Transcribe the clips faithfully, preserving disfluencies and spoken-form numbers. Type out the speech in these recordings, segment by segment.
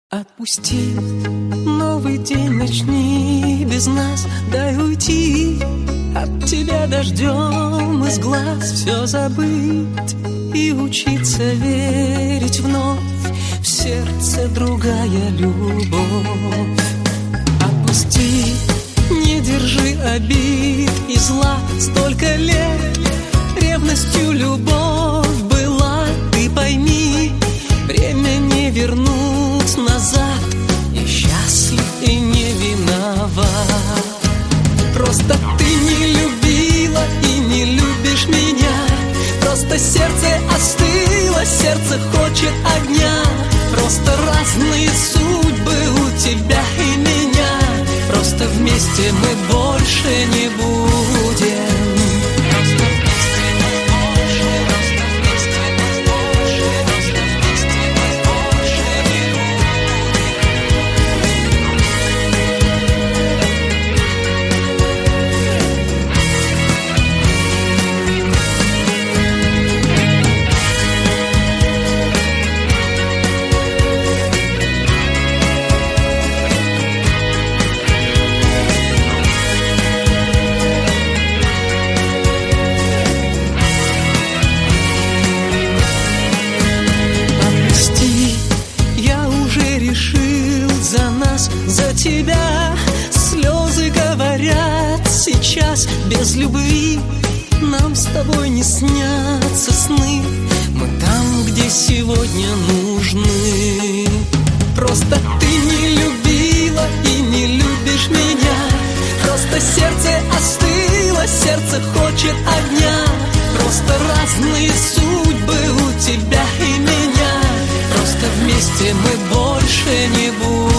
Отпусти, новый день начни без нас, дай уйти от тебя дождем из глаз, все забыть и учиться верить вновь в сердце другая любовь. Отпусти, не держи обид и зла, столько лет ревностью любовь была, ты пойми, время не вернуть назад, и счастлив, и не виноват. Просто ты не любила и не любишь меня, просто сердце остыло, сердце хочет огня. Просто разные судьбы у тебя и меня, просто вместе мы больше не будем. За тебя слезы говорят сейчас, без любви нам с тобой не снятся сны. Мы там, где сегодня нужны. Просто ты не любила и не любишь меня, просто сердце остыло, сердце хочет огня. Просто разные судьбы у тебя и меня, просто вместе мы больше не будем.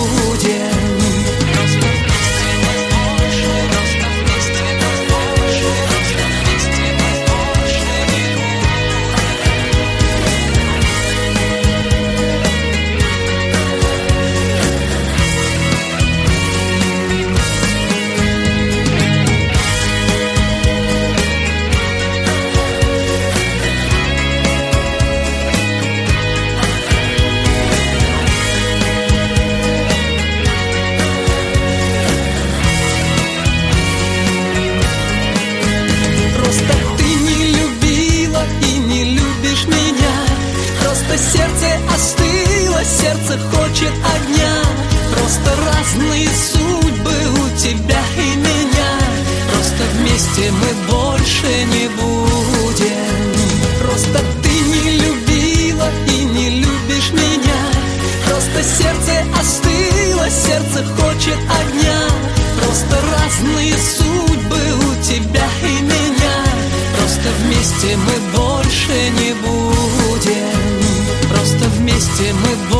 Сердце остыло, сердце хочет огня. Просто разные судьбы у тебя и меня, просто вместе мы больше не будем. Просто ты не любила и не любишь меня, просто сердце остыло, сердце хочет огня. Просто разные судьбы у тебя и меня, просто вместе мы больше не будем. Просто вместе мы